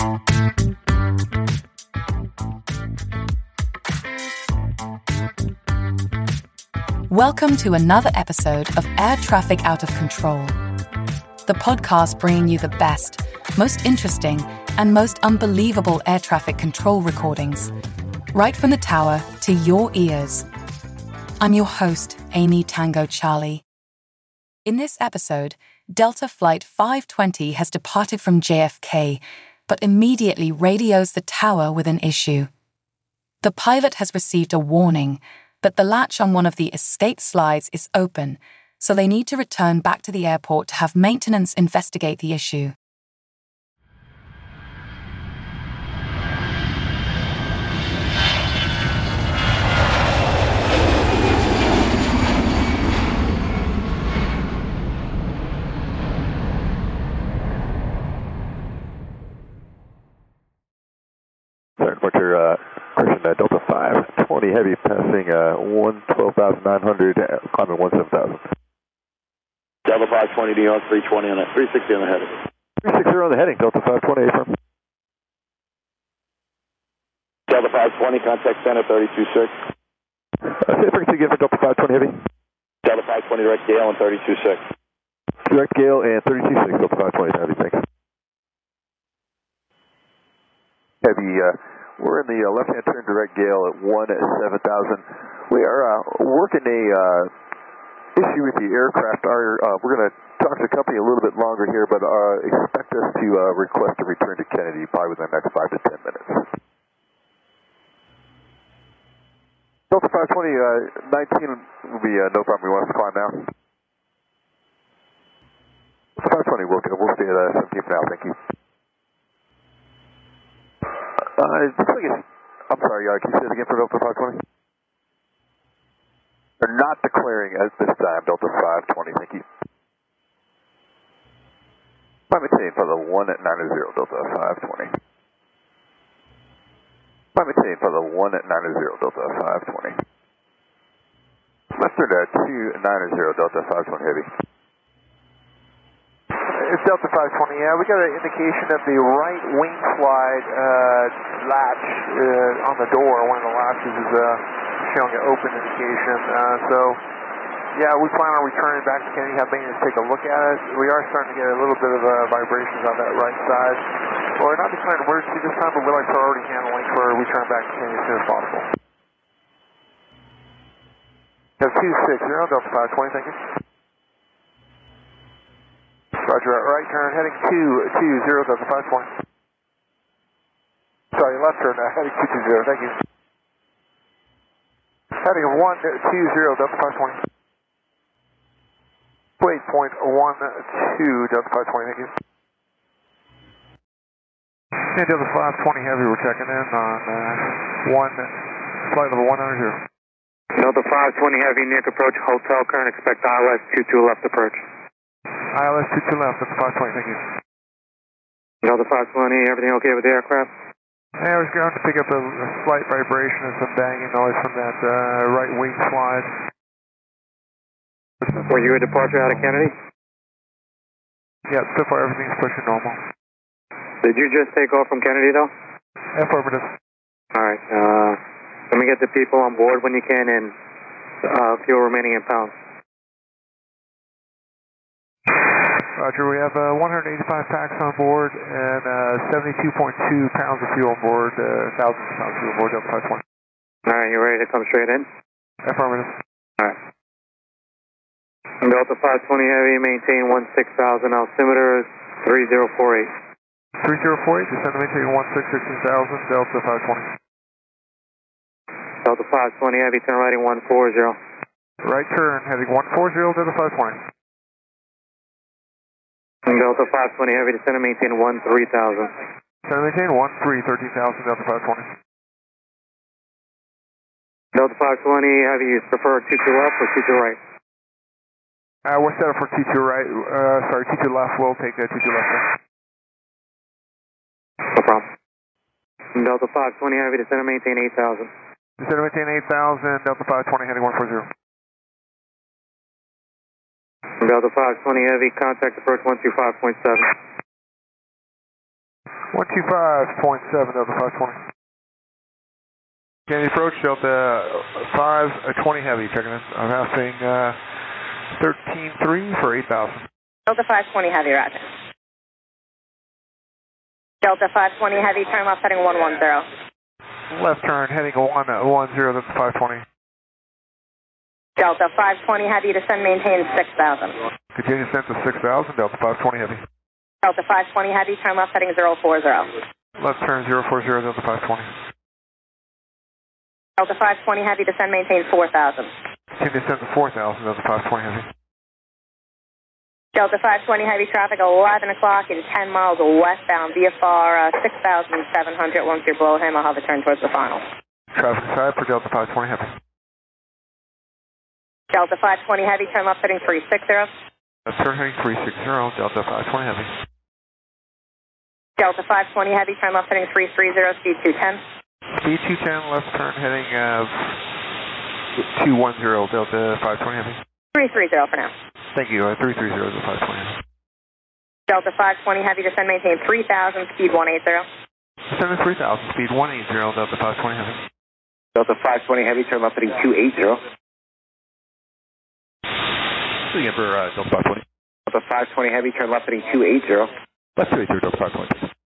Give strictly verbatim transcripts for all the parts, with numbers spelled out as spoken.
Welcome to another episode of Air Traffic Out of Control, the podcast bringing you the best, most interesting, and most unbelievable air traffic control recordings, right from the tower to your ears. I'm your host, Amy Tango Charlie. In this episode, Delta Flight five twenty has departed from J F K, but immediately radios the tower with an issue. The pilot has received a warning, but the latch on one of the escape slides is open, so they need to return back to the airport to have maintenance investigate the issue. Sorry, departure, uh, Christian, uh, Delta five twenty Heavy passing uh, one twelve thousand nine hundred, uh, climbing one seven thousand. Delta five twenty, D on three twenty on that, three sixty on the heading. three sixty on the heading, Delta five twenty, affirm. Delta five twenty, contact center thirty-two six. Uh, say frequency again for Delta five twenty Heavy. Delta five twenty, direct gale on thirty-two six. Direct gale and thirty-two six, Delta five twenty Heavy, thanks. Heavy, uh, we're in the uh, left-hand turn direct gale at one at seven thousand. We are uh, working a uh, issue with the aircraft. Our, uh, we're going to talk to the company a little bit longer here, but uh, expect us to uh, request a return to Kennedy probably within the next five to ten minutes. Delta five twenty, uh, nineteen will be uh, no problem. You want us to climb now? Delta five twenty, we'll, we'll stay at uh, seventeen for now. Thank you. Uh, it looks like it's, I'm sorry, uh, can you say it again for Delta five twenty? They're not declaring at this time, Delta five twenty, thank you. Climb maintain for the one at nine zero, Delta five twenty. Climb maintain for the one at nine zero, Delta five twenty. Left turn to two nine zero, Delta five twenty Heavy. It's Delta five twenty, yeah, we got an indication of the right wing slide uh, latch uh, on the door. One of the latches is uh, showing an open indication. Uh, so, yeah, we plan on returning back to Kennedy, have maintenance take a look at it. We are starting to get a little bit of uh, vibrations on that right side. Well, we're not declaring emergency this time, but we'd like priority handling for return back to Kennedy as soon as possible. We have two six zero, Delta five twenty, thank you. Roger, right turn, heading two two zero, Delta five twenty. Sorry, left turn, uh, heading two two zero, thank you. Heading one two zero, Delta five twenty. eight point one two, Delta five twenty, thank you. Hey, Delta five twenty Heavy, we're checking in on uh, one, flight level one hundred. Delta five twenty Heavy, near to approach hotel, current expect I L S two two left approach. I L S two two left, Delta five twenty, thank you. Delta five twenty, everything okay with the aircraft? Yeah, I was going to pick up a, a slight vibration and some banging noise from that uh, right wing slide. Were you a departure out of Kennedy? Yeah, so far everything's pushing normal. Did you just take off from Kennedy though? Affirmative. Alright, uh, let me get the people on board when you can and uh, fuel remaining in pounds. Roger, we have uh, one hundred eighty-five packs on board and uh, seventy-two point two pounds of fuel on board, uh, one thousand pounds of fuel on board, Delta five twenty. Alright, you ready to come straight in? Affirmative. Alright. Delta five twenty Heavy, maintain one six thousand, altimeter three zero four eight. three zero four eight, descend to maintain one six sixteen thousand, Delta five twenty. Delta five twenty Heavy, turn right one four zero. Right turn, heading one four zero, Delta five twenty. Delta five twenty Heavy, descend and maintain one three thousand. Descend and maintain one three thirteen thousand, Delta five twenty. Delta five twenty Heavy, you prefer two two left or two two right? Uh, we're set up for two two right, uh, sorry, two two left, we'll take uh, two two left. Then. No problem. Delta five twenty Heavy, descend and maintain eight thousand. Descend and maintain eight thousand, Delta five twenty, heading one four zero. Delta five twenty Heavy, contact approach one two five point seven. one two five point seven, Delta five twenty. Kennedy approach, Delta five twenty Heavy, checking in. I'm passing uh, thirteen three for eight thousand. Delta five twenty Heavy, roger. Delta five twenty Heavy, turn left heading one one zero. Left turn heading one one zero, Delta five twenty. Delta five twenty Heavy, descend maintain six thousand. Continue descent to six thousand, Delta five twenty Heavy. Delta five twenty Heavy, turn left heading zero four zero. Left turn zero four zero, Delta five twenty. Delta five twenty Heavy, descend maintain four thousand. Continue descent to four thousand, Delta five twenty Heavy. Delta five twenty Heavy, traffic eleven o'clock and ten miles westbound, V F R uh, six thousand seven hundred. Once you're below him, I'll have a turn towards the final. Traffic side for Delta five twenty Heavy. Delta five twenty Heavy, turn left heading three six zero. Left turn heading three six zero, Delta five twenty Heavy. Delta five twenty Heavy, turn left heading three three zero, speed two ten. Speed two ten, left turn heading uh, two one zero, Delta five twenty Heavy. three three zero for now. Thank you, uh, three three zero, Delta five twenty Heavy. Delta five twenty Heavy, descend maintain three thousand, speed one eight zero. Descend to three thousand, speed one eight zero, Delta five twenty Heavy. Delta five twenty Heavy, turn left heading two eight zero. Again for uh, Delta five twenty. Delta five twenty Heavy, turn left heading two eight zero. Left two eight zero, Delta five twenty.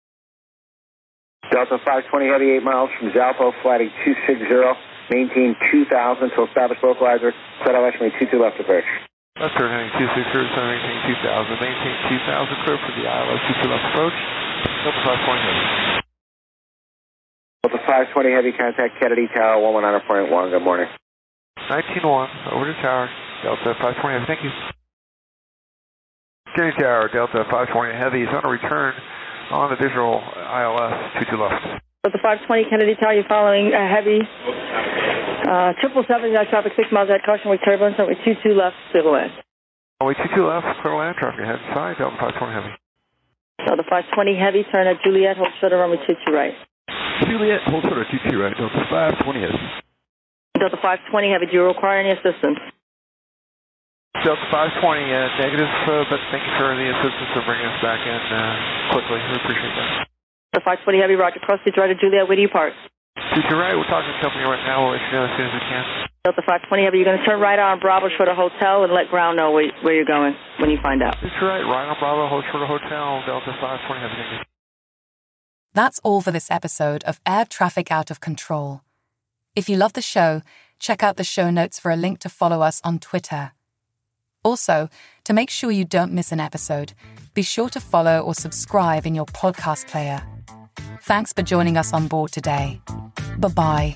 Delta five twenty Heavy, eight miles from Zalpo, flighting two six zero. Maintain two thousand to establish localizer. Set elevation two two left approach. Left turn heading two six zero, so maintain two thousand. Maintain two thousand, clear for the I L S two two left approach. Delta five twenty Heavy. Delta five twenty Heavy, contact Kennedy Tower one one nine point one. Good morning. nineteen one, over to tower. Delta five twenty Heavy, thank you. Kennedy Tower, Delta five twenty Heavy is on a return on the visual I L S two two left. Delta five twenty Kennedy Tower, you're following uh, Heavy. Uh, triple seven, uh, traffic six miles ahead, caution with turbulence, runway two two left, clear to land. Runway two two left, clear to land, traffic ahead inside, Delta five twenty Heavy. Delta five twenty Heavy, turn at Juliet, hold short of runway two two right. Juliet, hold short of two two right, Delta five twenty Heavy. Delta five twenty Heavy, do you require any assistance? Delta five twenty, uh, negative, uh, but thank you for the assistance of bringing us back in uh, quickly. We appreciate that. Delta five twenty Heavy, roger. Cross the right of Juliet, where do you park? two two right, we're talking to the company right now. We'll let you know as soon as we can. Delta five twenty Heavy, you're going to turn right on Bravo short of hotel and let ground know where, where you're going when you find out. two two right, right on Bravo, hold short of hotel, Delta five twenty Heavy, thank you. That's all for this episode of Air Traffic Out of Control. If you love the show, check out the show notes for a link to follow us on Twitter. Also, to make sure you don't miss an episode, be sure to follow or subscribe in your podcast player. Thanks for joining us on board today. Bye-bye.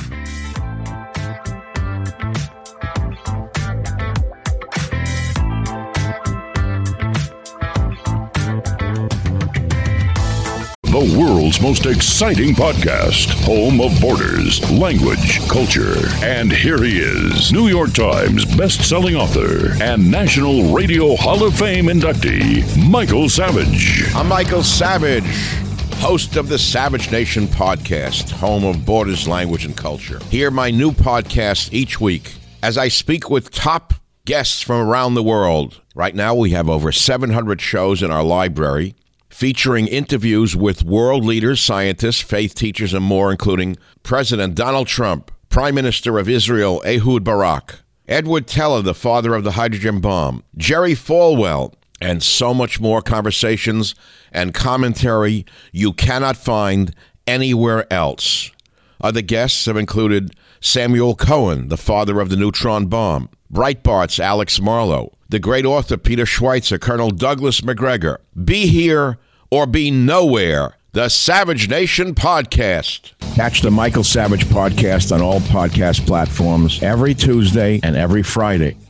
The world's most exciting podcast, home of borders, language, culture. And here he is, New York Times best-selling author and National Radio Hall of Fame inductee, Michael Savage. I'm Michael Savage, host of the Savage Nation podcast, home of borders, language, and culture. Hear my new podcast each week as I speak with top guests from around the world. Right now, we have over seven hundred shows in our library, featuring interviews with world leaders, scientists, faith teachers, and more, including President Donald Trump, Prime Minister of Israel, Ehud Barak, Edward Teller, the father of the hydrogen bomb, Jerry Falwell, and so much more conversations and commentary you cannot find anywhere else. Other guests have included Samuel Cohen, the father of the neutron bomb, Breitbart's Alex Marlow, the great author Peter Schweitzer, Colonel Douglas McGregor. Be here or be nowhere. The Savage Nation Podcast. Catch the Michael Savage Podcast on all podcast platforms every Tuesday and every Friday.